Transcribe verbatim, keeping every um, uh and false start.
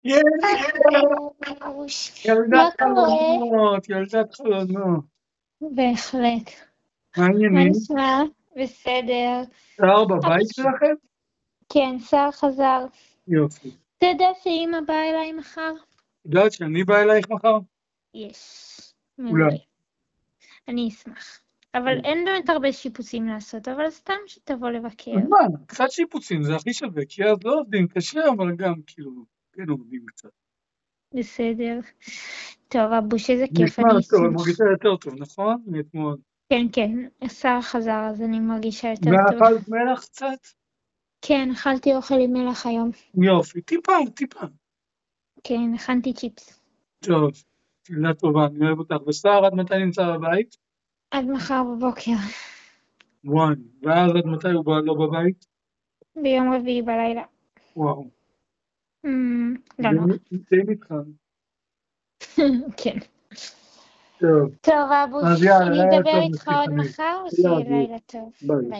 מה ילדת קורה? חלומות, ילדת חלומות. בהחלט. מה מה העניינים? נשמע? בסדר. שר בבית שלכם? כן, שר חזר. יופי. אתה יודע שאמא באה אליי מחר? יודעת שאני בא אלייך מחר? יש. אולי. מעולה. אני אשמח. אבל אין באמת הרבה שיפוצים לעשות, אבל סתם שתבוא לבקר. אז מה, קצת שיפוצים זה הכי שווה, כי אז לא עובדים קשה, אבל גם כאילו, כן עובדים קצת. בסדר. טוב, אבוש, איזה כיף, נשמע אני טוב, אשמח. מרגישה יותר טוב, נכון? מאתמול. כן, כן, השר חזר, אז אני מרגישה יותר טוב. ואכלת מלח קצת? כן, אכלתי אוכל עם מלח היום. יופי, טיפה, טיפה. כן, הכנתי צ'יפס. טוב, שאלה טובה, אני אוהב אותך. ושר, עד מתי נמצא בבית? עד מחר בבוקר. וואי, ואז עד מתי הוא בא לא בבית? ביום רביעי בלילה. וואו. Mm, לא נורא. די מתחם. כן. טוב, טוב, אז אבוש, יאללה, אני לילה אדבר טוב, איתך עוד נתחיל. מחר, יאללה, שיהיה לילה טוב. ביי.